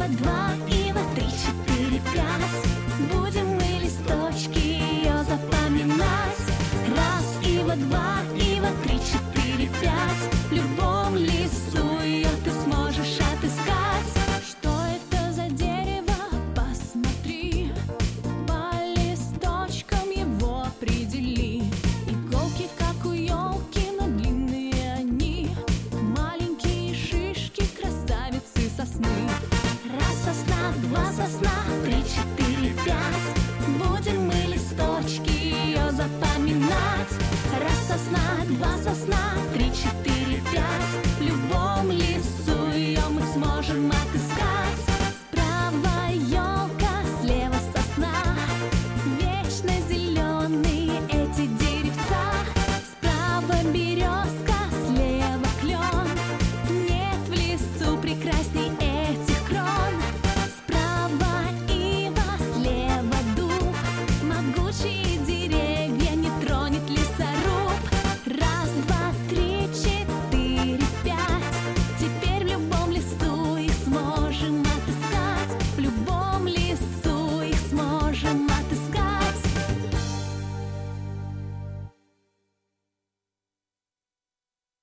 вот два, и вот три, четыре, пять. Будем мы листочки ее запоминать. Раз, и вот два, и вот три, четыре, пять. В любом лесу ее ты сможешь отыскать. Что это за дерево? Посмотри, по листочкам его определи. Иголки, как у елки, но длинные они. Маленькие шишки, красавицы сосны. Раз сосна, два сосна, три, четыре, пять. Будем мы листочки ее запоминать. Раз сосна, два сосна,